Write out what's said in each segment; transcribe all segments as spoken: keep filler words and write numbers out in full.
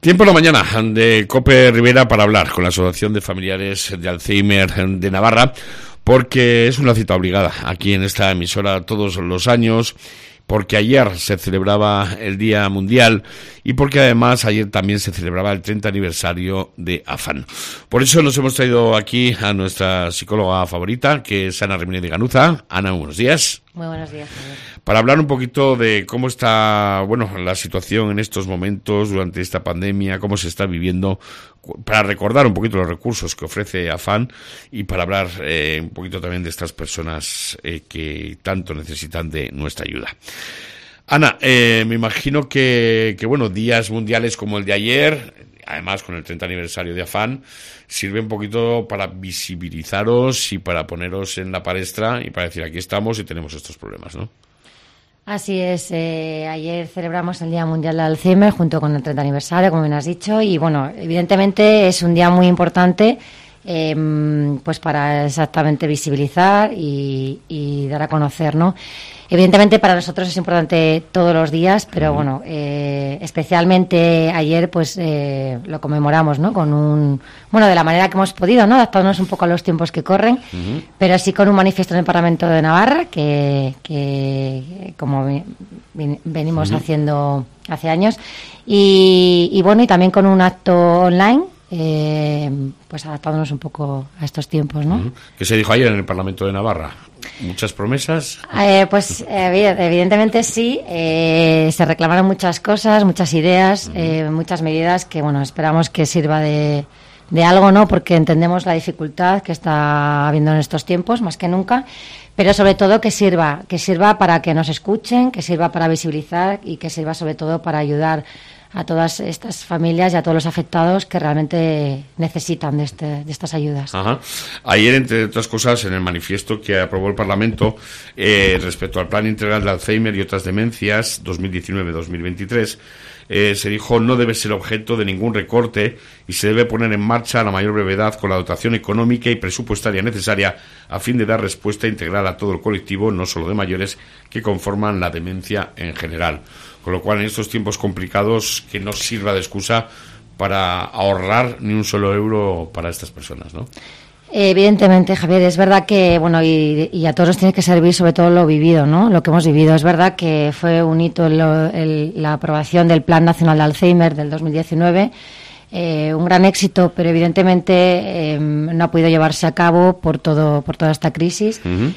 Tiempo en la mañana de COPE Rivera para hablar con la Asociación de Familiares de Alzheimer de Navarra, porque es una cita obligada aquí en esta emisora todos los años, porque ayer se celebraba el Día Mundial y porque además ayer también se celebraba el treinta aniversario de AFAN. Por eso nos hemos traído aquí a nuestra psicóloga favorita, que es Ana Jiménez de Ganuza. Ana, buenos días. Muy buenos días, Javier. Para hablar un poquito de cómo está, bueno, la situación en estos momentos durante esta pandemia, cómo se está viviendo, para recordar un poquito los recursos que ofrece AFAN y para hablar eh, un poquito también de estas personas eh, que tanto necesitan de nuestra ayuda. Ana, eh, me imagino que, que, bueno, días mundiales como el de ayer, además con el treinta aniversario de AFAN, sirve un poquito para visibilizaros y para poneros en la palestra y para decir aquí estamos y tenemos estos problemas, ¿no? Así es, eh, ayer celebramos el Día Mundial del Alzheimer junto con el treinta aniversario, como bien has dicho, y bueno, evidentemente es un día muy importante eh, pues para exactamente visibilizar y, y dar a conocer, ¿no? Evidentemente para nosotros es importante todos los días, pero bueno, eh, especialmente ayer pues eh, lo conmemoramos, ¿no? Con un, bueno, de la manera que hemos podido, ¿no? Adaptándonos un poco a los tiempos que corren, uh-huh. pero sí con un manifiesto en el Parlamento de Navarra que, que como vi, vi, venimos uh-huh. haciendo hace años y, y bueno, y también con un acto online. Eh, pues adaptándonos un poco a estos tiempos, ¿no? Uh-huh. ¿Qué se dijo ayer en el Parlamento de Navarra? ¿Muchas promesas? Eh, pues eh, evidentemente sí, eh, se reclamaron muchas cosas, muchas ideas, uh-huh. eh, muchas medidas que, bueno, esperamos que sirva de, de algo, ¿no? Porque entendemos la dificultad que está habiendo en estos tiempos, más que nunca, pero sobre todo que sirva, que sirva para que nos escuchen, que sirva para visibilizar y que sirva sobre todo para ayudar a todas estas familias y a todos los afectados que realmente necesitan de, este, de estas ayudas. Ajá. Ayer, entre otras cosas, en el manifiesto que aprobó el Parlamento eh, respecto al Plan Integral de Alzheimer y otras demencias dos mil diecinueve dos mil veintitrés, eh, se dijo no debe ser objeto de ningún recorte y se debe poner en marcha a la mayor brevedad con la dotación económica y presupuestaria necesaria a fin de dar respuesta integral a todo el colectivo, no solo de mayores, que conforman la demencia en general. Con lo cual, en estos tiempos complicados, que no sirva de excusa para ahorrar ni un solo euro para estas personas, ¿no? Evidentemente, Javier, es verdad que, bueno, y, y a todos nos tiene que servir sobre todo lo vivido, ¿no? Lo que hemos vivido. Es verdad que fue un hito el, el, la aprobación del Plan Nacional de Alzheimer del dos mil diecinueve, eh, un gran éxito, pero evidentemente eh, no ha podido llevarse a cabo por todo por toda esta crisis. Uh-huh.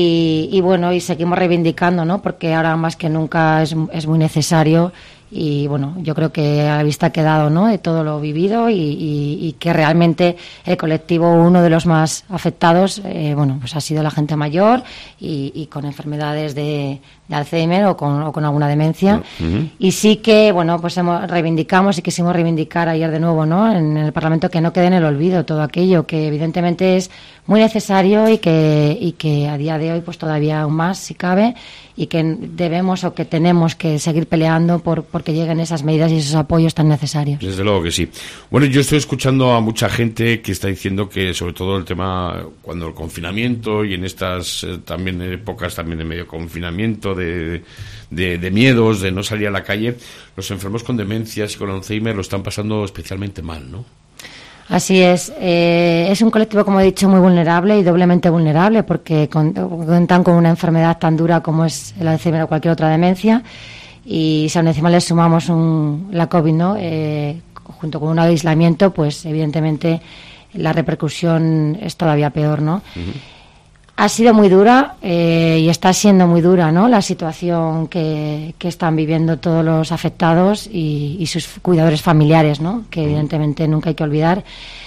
y, y bueno, y seguimos reivindicando, ¿no? Porque ahora más que nunca es, es muy necesario. Y bueno, yo creo que a la vista ha quedado, ¿no? De todo lo vivido y, y, y que realmente el colectivo, uno de los más afectados, eh, bueno, pues ha sido la gente mayor y, y con enfermedades de, de Alzheimer o con, o con alguna demencia. Uh-huh. Y sí que, bueno, pues hemos, reivindicamos y quisimos reivindicar ayer de nuevo, ¿no? En el Parlamento que no quede en el olvido todo aquello que evidentemente es muy necesario y que, y que a día de hoy pues todavía aún más si cabe y que debemos o que tenemos que seguir peleando por porque lleguen esas medidas y esos apoyos tan necesarios. Desde luego que sí. Bueno, yo estoy escuchando a mucha gente que está diciendo que sobre todo el tema cuando el confinamiento y en estas eh, también épocas también de medio confinamiento, de, de, de miedos, de no salir a la calle, los enfermos con demencias y con Alzheimer lo están pasando especialmente mal, ¿no? Así es. Eh, es un colectivo, como he dicho, muy vulnerable y doblemente vulnerable porque cuentan con una enfermedad tan dura como es el Alzheimer o cualquier otra demencia y si aún encima le sumamos un, la COVID, ¿no? Eh, junto con un aislamiento, pues evidentemente la repercusión es todavía peor, ¿no? Uh-huh. Ha sido muy dura eh, y está siendo muy dura, ¿no? La situación que, que están viviendo todos los afectados y, y sus cuidadores familiares, ¿no? Que evidentemente nunca hay que olvidar.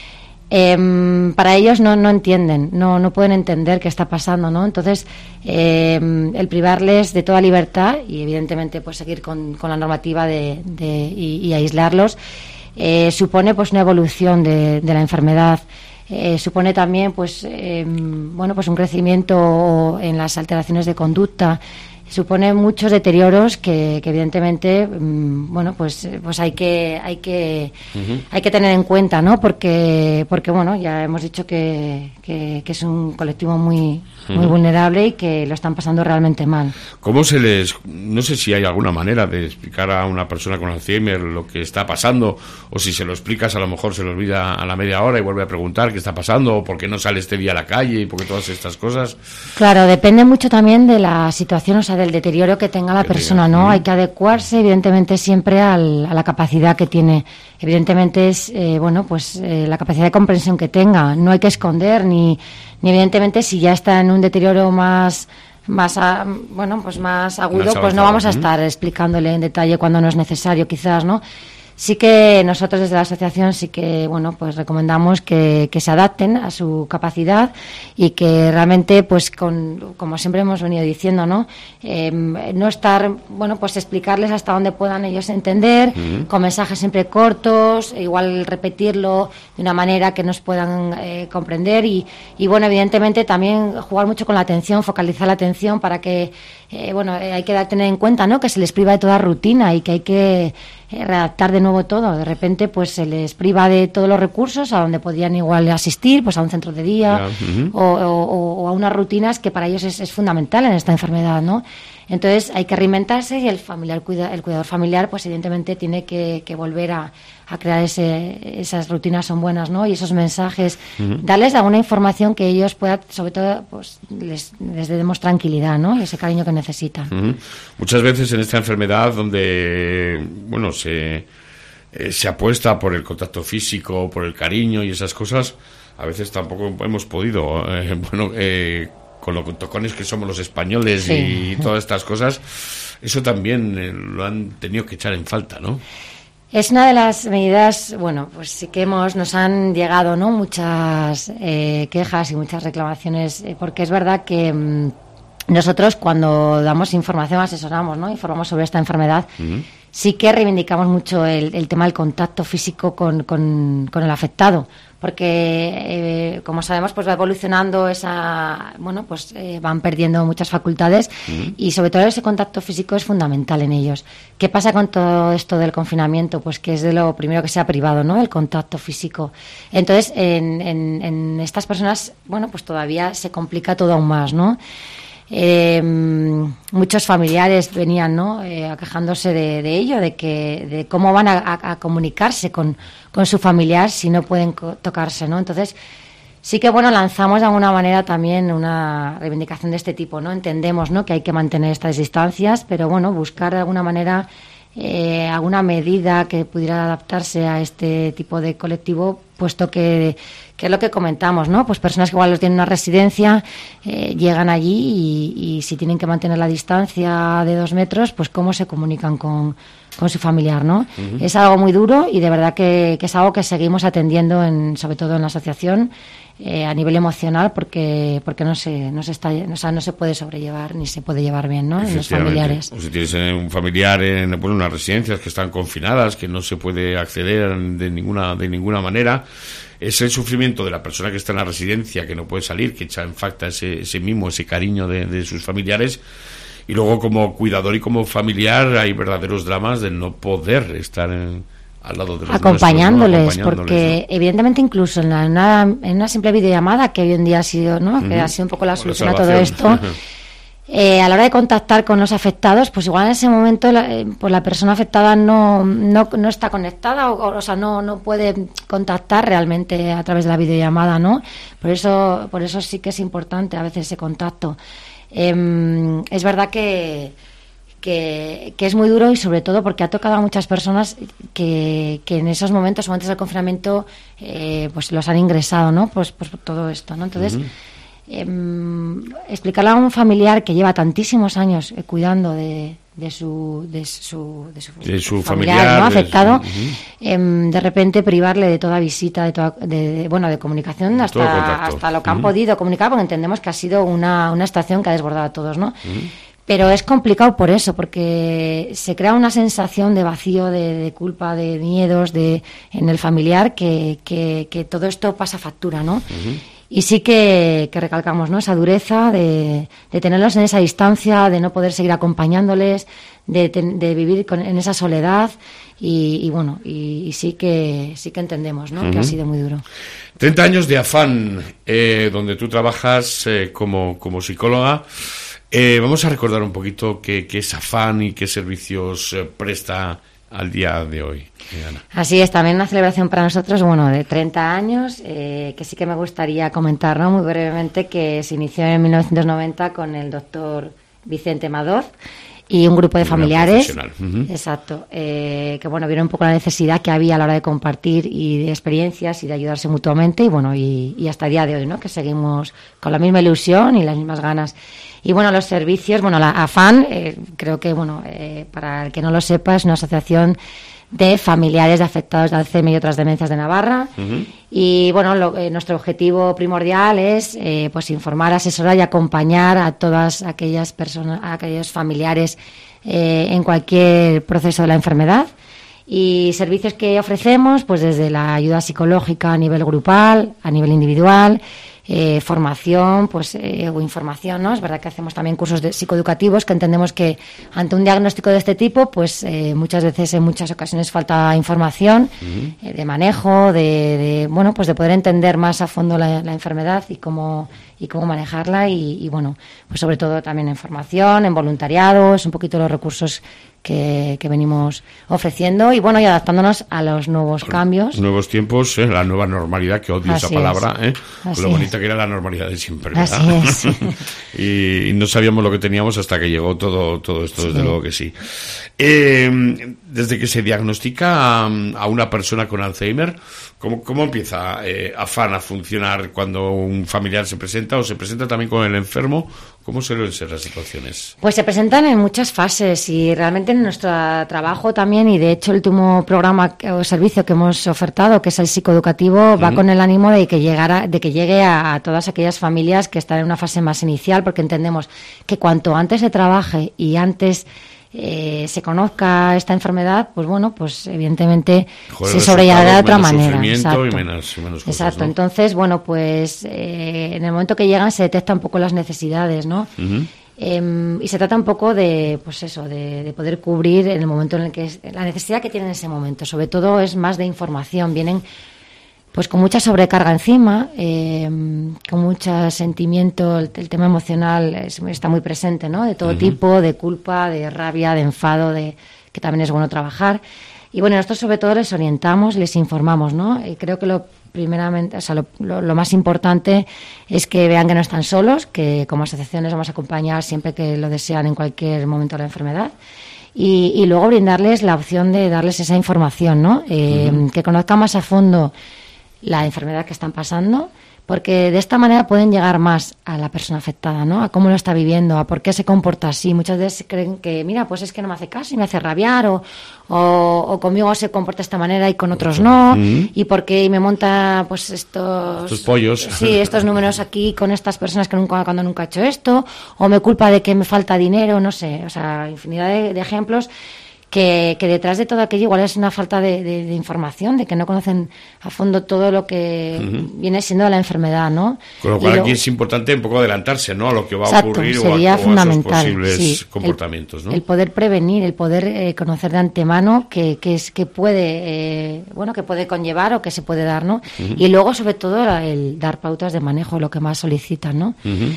Eh, para ellos no, no entienden, no, no pueden entender qué está pasando, ¿no? Entonces, eh, el privarles de toda libertad y evidentemente pues seguir con, con la normativa de, de, y, y aislarlos eh, supone pues una evolución de, de la enfermedad. Eh, supone también pues eh, bueno pues un crecimiento en las alteraciones de conducta, supone muchos deterioros que, que evidentemente bueno pues pues hay que hay que uh-huh. hay que tener en cuenta, ¿no? Porque porque bueno, ya hemos dicho que, que, que es un colectivo muy uh-huh. muy vulnerable y que lo están pasando realmente mal. ¿Cómo se les, no sé si hay alguna manera de explicar a una persona con Alzheimer lo que está pasando, o si se lo explicas a lo mejor se le olvida a la media hora y vuelve a preguntar qué está pasando o por qué no sale este día a la calle y por qué todas estas cosas? Claro, depende mucho también de la situación, o sea, del deterioro que tenga la que persona, diga. ¿no? Mm. Hay que adecuarse, evidentemente, siempre al, a la capacidad que tiene. Evidentemente es, eh, bueno, pues eh, la capacidad de comprensión que tenga. No hay que esconder, ni, ni evidentemente, si ya está en un deterioro más, más, a, bueno, pues más agudo, más pues no vamos a estar explicándole en detalle cuando no es necesario, quizás, ¿no? Sí que nosotros desde la asociación sí que bueno pues recomendamos que, que se adapten a su capacidad y que realmente pues con como siempre hemos venido diciendo no eh, no estar bueno pues explicarles hasta dónde puedan ellos entender uh-huh. con mensajes siempre cortos, igual repetirlo de una manera que nos puedan eh, comprender y, y bueno evidentemente también jugar mucho con la atención, focalizar la atención para que eh, bueno eh, hay que tener en cuenta no que se les priva de toda rutina y que hay que eh, redactar de nuevo todo. De repente pues se les priva de todos los recursos a donde podían igual asistir, pues a un centro de día yeah. uh-huh. o, o, o a unas rutinas que para ellos es, es fundamental en esta enfermedad, ¿no? Entonces hay que reinventarse y el familiar cuida, el cuidador familiar pues evidentemente tiene que, que volver a, a crear ese, esas rutinas son buenas, ¿no? Y esos mensajes, uh-huh. darles alguna información que ellos puedan, sobre todo pues les, les demos tranquilidad, ¿no? Y ese cariño que necesitan. Uh-huh. Muchas veces en esta enfermedad donde bueno se eh, se apuesta por el contacto físico, por el cariño y esas cosas, a veces tampoco hemos podido eh, bueno eh, con los tocones que somos los españoles sí. y todas estas cosas, eso también eh, lo han tenido que echar en falta, ¿no? Es una de las medidas, bueno, pues sí que hemos nos han llegado, ¿no? Muchas eh, quejas y muchas reclamaciones, eh, porque es verdad que mmm, nosotros cuando damos información, asesoramos, ¿no? Informamos sobre esta enfermedad, uh-huh. sí que reivindicamos mucho el, el tema del contacto físico con, con, con el afectado, porque eh, como sabemos pues va evolucionando esa bueno pues eh, van perdiendo muchas facultades uh-huh. y sobre todo ese contacto físico es fundamental en ellos. ¿Qué pasa con todo esto del confinamiento? Pues que es de lo primero que se ha privado, ¿no? El contacto físico. Entonces en, en, en estas personas bueno pues todavía se complica todo aún más, ¿no? Eh, muchos familiares venían ¿no? eh, quejándose de, de ello, de que de cómo van a, a, a comunicarse con, con su familiar si no pueden co- tocarse, ¿no? Entonces sí que bueno lanzamos de alguna manera también una reivindicación de este tipo, ¿no? Entendemos ¿no? que hay que mantener estas distancias, pero bueno buscar de alguna manera eh, alguna medida que pudiera adaptarse a este tipo de colectivo, puesto que, que es lo que comentamos, ¿no? Pues personas que igual los tienen una residencia, eh, llegan allí y, y si tienen que mantener la distancia de dos metros, pues cómo se comunican con, con su familiar, ¿no? Uh-huh. Es algo muy duro y de verdad que, que es algo que seguimos atendiendo, en, sobre todo en la asociación, eh, a nivel emocional, porque porque no se no se está, o sea, no se puede sobrellevar ni se puede llevar bien, ¿no? En los familiares. O si tienes un familiar en bueno, unas residencias que están confinadas, que no se puede acceder de ninguna de ninguna manera, es el sufrimiento de la persona que está en la residencia, que no puede salir, que echa en falta ese, ese mimo, ese cariño de, de sus familiares. Y luego como cuidador y como familiar hay verdaderos dramas de no poder estar en, al lado de los acompañándoles, nuestros, ¿no? Acompañándoles, porque ¿no? evidentemente incluso en, la, en, una, en una simple videollamada que hoy en día ha sido, ¿no? Uh-huh. Que ha sido un poco la solución a todo esto. Uh-huh. Eh, a la hora de contactar con los afectados, pues igual en ese momento la, eh, pues la persona afectada no, no, no está conectada o, o sea no, no puede contactar realmente a través de la videollamada, ¿no? Por eso, por eso sí que es importante a veces ese contacto. Eh, es verdad que, que, que es muy duro y sobre todo porque ha tocado a muchas personas que, que en esos momentos o antes del confinamiento eh, pues los han ingresado, ¿no? Pues, pues todo esto, ¿no? Entonces uh-huh. eh, explicarle a un familiar que lleva tantísimos años eh, cuidando de, de su de su, de su, de su familiar, familiar ¿no? afectado, uh-huh. eh, de repente privarle de toda visita, de toda de, de, bueno de comunicación hasta hasta lo que uh-huh. han podido comunicar, porque entendemos que ha sido una una estación que ha desbordado a todos, ¿no? Uh-huh. Pero es complicado por eso, porque se crea una sensación de vacío, de, de culpa, de miedos, de en el familiar que, que, que todo esto pasa factura, ¿no? Uh-huh. Y sí que, que recalcamos, ¿no?, esa dureza de, de tenerlos en esa distancia, de no poder seguir acompañándoles, de, de vivir con, en esa soledad y, y bueno, y, y sí que sí que entendemos, ¿no?, uh-huh. que ha sido muy duro. treinta años de Afán, eh, donde tú trabajas eh, como, como psicóloga. Eh, vamos a recordar un poquito qué, qué es Afán y qué servicios eh, presta al día de hoy, Ana. Así es, también una celebración para nosotros, bueno, de treinta años, eh, que sí que me gustaría comentar, ¿no?, muy brevemente, que se inició en mil novecientos noventa con el doctor Vicente Madoz y un grupo de familiares, uh-huh. exacto, eh, que bueno, vieron un poco la necesidad que había a la hora de compartir y de experiencias y de ayudarse mutuamente y bueno, y, y hasta el día de hoy, ¿no?, que seguimos con la misma ilusión y las mismas ganas. Y bueno, los servicios, bueno, la Afán, eh, creo que, bueno, eh, para el que no lo sepa, es una asociación de familiares de afectados de Alzheimer y otras demencias de Navarra. Uh-huh. Y bueno, lo, eh, nuestro objetivo primordial es eh, pues informar, asesorar y acompañar a todas aquellas personas, a aquellos familiares eh, en cualquier proceso de la enfermedad. Y servicios que ofrecemos, pues desde la ayuda psicológica a nivel grupal, a nivel individual, Eh, formación pues eh, o información, ¿no? Es verdad que hacemos también cursos de psicoeducativos, que entendemos que ante un diagnóstico de este tipo pues eh, muchas veces, en muchas ocasiones falta información uh-huh. eh, de manejo, de, de bueno pues de poder entender más a fondo la, la enfermedad y cómo y cómo manejarla y, y bueno pues sobre todo también en formación, en voluntariado, es un poquito los recursos que, que venimos ofreciendo y bueno y adaptándonos a los nuevos cambios, nuevos tiempos, ¿eh? La nueva normalidad, que odio Así esa palabra, ¿eh? Así lo bonita es. Que era la normalidad de siempre, ¿verdad? Así es. y, y no sabíamos lo que teníamos hasta que llegó todo todo esto, sí. Desde luego que sí. Eh, desde que se diagnostica a, a una persona con Alzheimer, ¿cómo, cómo empieza eh, Afán a funcionar cuando un familiar se presenta o se presenta también con el enfermo? ¿Cómo suelen ser las situaciones? Pues se presentan en muchas fases y realmente en nuestro trabajo también, y de hecho el último programa o servicio que hemos ofertado, que es el psicoeducativo, uh-huh. va con el ánimo de que llegara, de que llegue a, a todas aquellas familias que están en una fase más inicial, porque entendemos que cuanto antes se trabaje y antes eh, se conozca esta enfermedad, pues bueno, pues evidentemente Joder, se sobrellevará de otra manera. Exacto. Y menos, y menos cosas, Exacto. ¿no? Entonces, bueno, pues eh, en el momento que llegan se detectan un poco las necesidades, ¿no? Uh-huh. Eh, y se trata un poco de, pues eso, de, de poder cubrir en el momento en el que es, la necesidad que tienen en ese momento. Sobre todo es más de información. Vienen pues con mucha sobrecarga encima, eh, con mucho sentimiento, el, el tema emocional es, está muy presente, ¿no? De todo uh-huh. tipo, de culpa, de rabia, de enfado, de que también es bueno trabajar. Y bueno, nosotros sobre todo les orientamos, les informamos, ¿no? Y creo que lo primeramente, o sea, lo, lo, lo más importante es que vean que no están solos, que como asociación les vamos a acompañar siempre que lo desean en cualquier momento de la enfermedad. Y, y luego brindarles la opción de darles esa información, ¿no? Eh, uh-huh. Que conozcan más a fondo la enfermedad que están pasando, porque de esta manera pueden llegar más a la persona afectada, ¿no? A cómo lo está viviendo, a por qué se comporta así. Muchas veces creen que, mira, pues es que no me hace caso y me hace rabiar, o, o, o conmigo se comporta de esta manera y con otros no, uh-huh. y por qué me monta pues estos... Estos pollos. Sí, estos números aquí con estas personas que nunca, cuando nunca he hecho esto, o me culpa de que me falta dinero, no sé, o sea, infinidad de, de ejemplos. Que, que detrás de todo aquello igual es una falta de, de, de información, de que no conocen a fondo todo lo que uh-huh. viene siendo la enfermedad, ¿no? Con lo cual lo, aquí es importante un poco adelantarse, ¿no? A lo que va exacto, a ocurrir sería o a, fundamental, o a esos posibles sí, comportamientos, el, ¿no? El poder prevenir, el poder eh, conocer de antemano que, que es que puede, eh, bueno, que puede conllevar o que se puede dar, ¿no? Uh-huh. Y luego sobre todo el dar pautas de manejo, lo que más solicitan, ¿no? Uh-huh.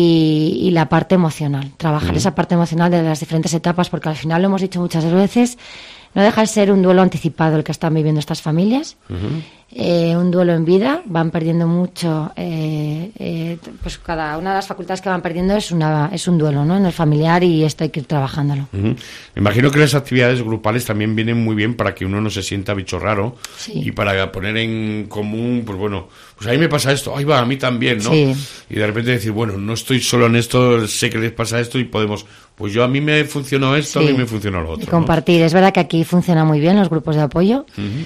Y, y la parte emocional, trabajar uh-huh. esa parte emocional de las diferentes etapas, porque al final lo hemos dicho muchas veces, no deja de ser un duelo anticipado el que están viviendo estas familias, uh-huh. eh, un duelo en vida, van perdiendo mucho, eh, eh, pues cada una de las facultades que van perdiendo es una es un duelo, ¿no? En el familiar, y esto hay que ir trabajándolo. Uh-huh. Me imagino que las actividades grupales también vienen muy bien para que uno no se sienta bicho raro, sí. y para poner en común, pues bueno, pues a mí me pasa esto, ahí va, a mí también, ¿no? Sí. Y de repente decir, bueno, no estoy solo en esto, sé que les pasa esto y podemos, pues yo a mí me funcionó esto, sí. a mí me funcionó lo otro. Y compartir, ¿no? Es verdad que aquí funciona muy bien los grupos de apoyo. Uh-huh.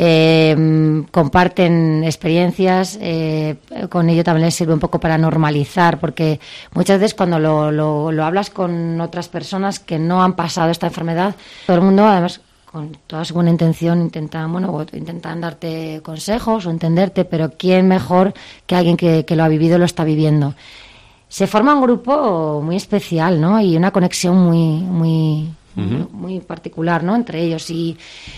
Eh, comparten experiencias, eh, con ello también les sirve un poco para normalizar, porque muchas veces cuando lo, lo, lo hablas con otras personas que no han pasado esta enfermedad, todo el mundo además con toda su buena intención intentan, bueno, intentan darte consejos o entenderte, pero ¿quién mejor que alguien que, que lo ha vivido, lo está viviendo? Se forma un grupo muy especial, ¿no? Y una conexión muy, muy, uh-huh. muy particular, ¿no? Entre ellos y,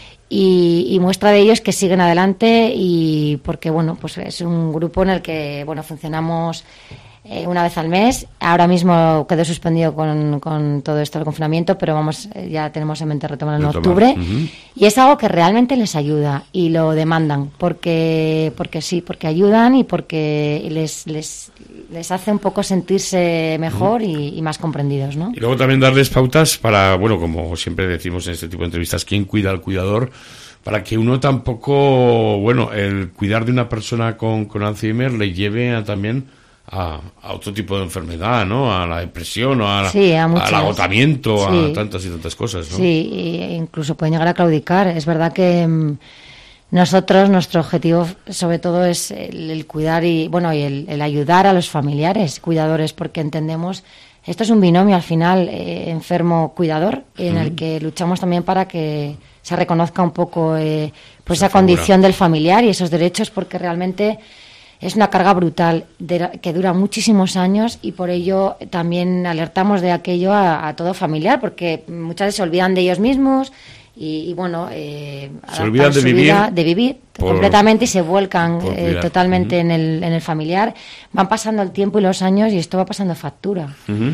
y, y muestra de ello es que siguen adelante y porque, bueno, pues es un grupo en el que, bueno, funcionamos Eh, una vez al mes. Ahora mismo quedó suspendido con, con todo esto del confinamiento, pero vamos, ya tenemos en mente retomar en octubre. Uh-huh. Y es algo que realmente les ayuda y lo demandan, porque porque sí, porque ayudan y porque les les, les hace un poco sentirse mejor uh-huh. y, y más comprendidos, ¿no? Y luego también darles pautas para, bueno, como siempre decimos en este tipo de entrevistas, ¿quién cuida al cuidador? Para que uno tampoco, bueno, el cuidar de una persona con, con Alzheimer le lleve a también A, a otro tipo de enfermedad, ¿no? A la depresión o a la, sí, a al agotamiento, sí. a tantas y tantas cosas, ¿no? Sí, e incluso pueden llegar a claudicar. Es verdad que mmm, nosotros, nuestro objetivo sobre todo es el, el cuidar y, bueno, y el, el ayudar a los familiares, cuidadores, porque entendemos, esto es un binomio al final, eh, enfermo-cuidador, en uh-huh. el que luchamos también para que se reconozca un poco eh, pues esa, esa condición del familiar y esos derechos, porque realmente es una carga brutal de, que dura muchísimos años y por ello también alertamos de aquello a, a todo familiar, porque muchas veces se olvidan de ellos mismos y, y bueno, eh, se olvidan de vivir, vida, de vivir por, completamente y se vuelcan eh, totalmente uh-huh. en, el, en el familiar. Van pasando el tiempo y los años y esto va pasando factura. Uh-huh.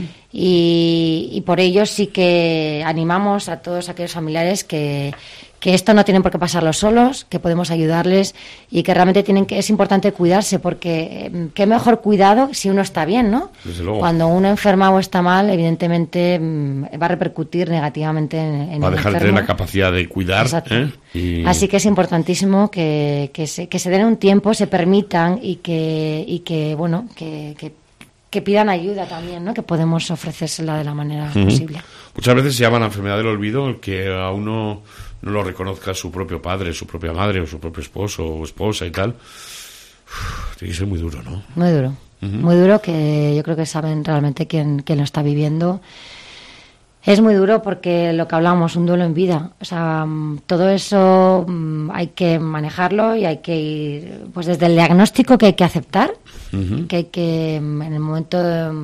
Y, y por ello sí que animamos a todos aquellos familiares que que esto no tienen por qué pasarlo solos, que podemos ayudarles y que realmente tienen que es importante cuidarse, porque eh, qué mejor cuidado si uno está bien, ¿no? Desde luego. Cuando uno enferma o está mal, evidentemente mm, va a repercutir negativamente en, en va el a dejar enfermo. de tener la capacidad de cuidar. ¿eh? Y... Así que es importantísimo que, que, se, que se den un tiempo, se permitan y que, y que bueno, que, que que pidan ayuda también, ¿no? Que podemos ofrecérsela de la manera uh-huh. posible. Muchas veces se llama la enfermedad del olvido el que a uno no lo reconozca su propio padre, su propia madre o su propio esposo o esposa y tal. Uf, tiene que ser muy duro, ¿no? Muy duro. Uh-huh. Muy duro, que yo creo que saben realmente quién, quién lo está viviendo. Es muy duro porque lo que hablamos, un duelo en vida. O sea, todo eso hay que manejarlo y hay que ir, pues desde el diagnóstico que hay que aceptar, uh-huh. que hay que, en el momento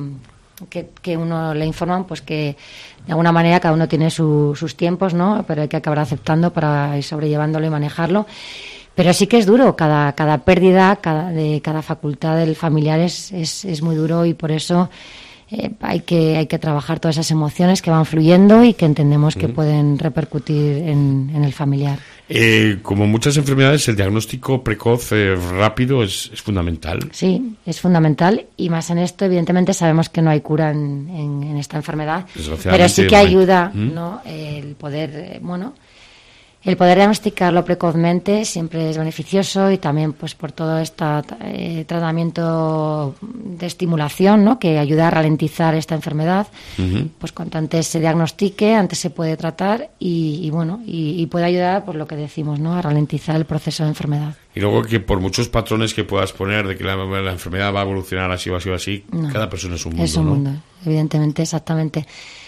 que, que uno le informan, pues que de alguna manera cada uno tiene su, sus tiempos, ¿no? Pero hay que acabar aceptando para ir sobrellevándolo y manejarlo. Pero sí que es duro, cada, cada pérdida cada, de cada facultad del familiar es, es, es muy duro y por eso Eh, hay que hay que trabajar todas esas emociones que van fluyendo y que entendemos que uh-huh. pueden repercutir en, en el familiar. Eh, como muchas enfermedades, el diagnóstico precoz eh, rápido es, es fundamental. Sí, es fundamental y más en esto, evidentemente sabemos que no hay cura en, en, en esta enfermedad, pero sí que ayuda, ¿Mm? ¿no? El poder, eh, bueno, el poder diagnosticarlo precozmente siempre es beneficioso y también pues por todo este eh, tratamiento de estimulación, ¿no? Que ayuda a ralentizar esta enfermedad. Uh-huh. Pues cuanto antes se diagnostique, antes se puede tratar y, y bueno y, y puede ayudar, por lo que decimos, ¿no? A ralentizar el proceso de enfermedad. Y luego que por muchos patrones que puedas poner de que la, la enfermedad va a evolucionar así o así o así, no, cada persona es un mundo, es un ¿no? mundo, evidentemente, exactamente.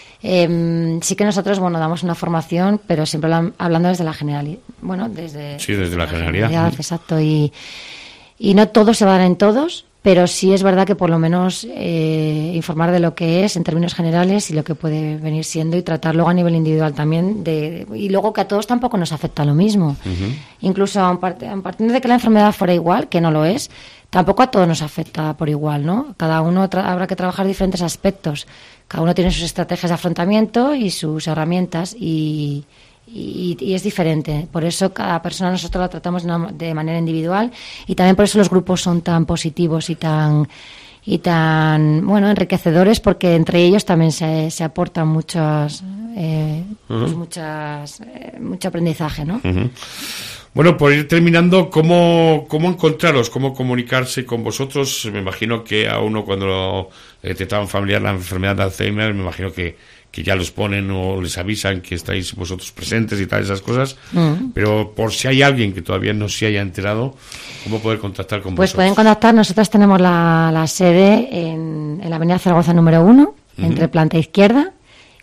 Eh, sí que nosotros, bueno, damos una formación, pero siempre hablando desde la generalidad. Bueno, desde... Sí, desde la, la generalidad. generalidad. Exacto, y, y no todo se va a dar en todos, pero sí es verdad que por lo menos eh, informar de lo que es en términos generales y lo que puede venir siendo y tratarlo a nivel individual también. De, y luego que a todos tampoco nos afecta lo mismo. Uh-huh. Incluso a partir de que la enfermedad fuera igual, que no lo es, tampoco a todos nos afecta por igual, ¿no? Cada uno tra- habrá que trabajar diferentes aspectos. Cada uno tiene sus estrategias de afrontamiento y sus herramientas y, y, y es diferente. Por eso cada persona nosotros la tratamos de, una, de manera individual y también por eso los grupos son tan positivos y tan y tan bueno enriquecedores, porque entre ellos también se, se aportan muchos eh, uh-huh. pues muchas eh, mucho aprendizaje, ¿no? Uh-huh. Bueno, por ir terminando, ¿cómo, cómo encontraros, cómo comunicarse con vosotros? Me imagino que a uno cuando detecta un familiar la enfermedad de Alzheimer, me imagino que, que ya los ponen o les avisan que estáis vosotros presentes y tal, esas cosas. Mm. Pero por si hay alguien que todavía no se haya enterado, ¿cómo poder contactar con pues vosotros? Pues pueden contactar, nosotros tenemos la, la sede en, en la avenida Zaragoza número uno, uh-huh. entre Planta Izquierda,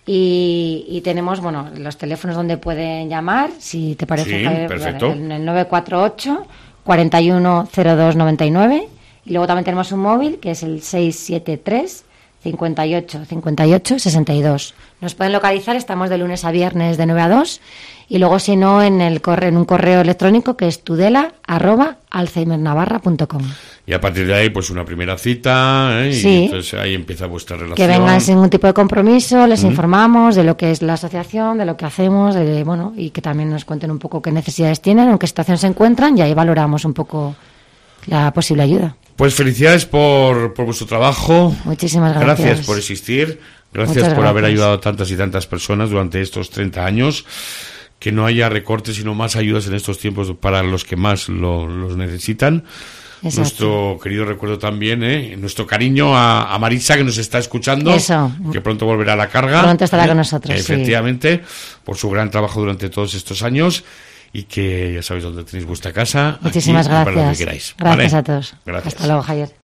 Y, y tenemos, bueno, los teléfonos donde pueden llamar, si te parece, sí, Javier, perfecto. en el nueve cuatro ocho, cuarenta y uno, cero dos noventa y nueve. Y luego también tenemos un móvil que es el seis siete tres, cincuenta y ocho, cincuenta y ocho, sesenta y dos. Nos pueden localizar, estamos de lunes a viernes de nueve a dos. Y luego, si no, en el correo, en un correo electrónico que es tudela arroba alzheimernavarra punto com. Y a partir de ahí, pues una primera cita, ¿eh? Sí. Y entonces ahí empieza vuestra relación. Que vengan sin ningún tipo de compromiso, les Mm. informamos de lo que es la asociación, de lo que hacemos, de, bueno, y que también nos cuenten un poco qué necesidades tienen, en qué situación se encuentran, y ahí valoramos un poco la posible ayuda. Pues felicidades por, por vuestro trabajo. Muchísimas gracias. Gracias por existir. Gracias Muchas por haber gracias. ayudado a tantas y tantas personas durante estos treinta años. Que no haya recortes, sino más ayudas en estos tiempos para los que más lo, los necesitan. Exacto. Nuestro querido recuerdo también, ¿eh? Nuestro cariño a, a Maritza, que nos está escuchando. Eso. Que pronto volverá a la carga. Pronto estará ¿eh? con nosotros, sí. Efectivamente, por su gran trabajo durante todos estos años. Y que ya sabéis dónde tenéis vuestra casa. Muchísimas aquí, para lo que gracias. queráis. Gracias ¿Vale? a todos. Gracias. Hasta luego, Javier.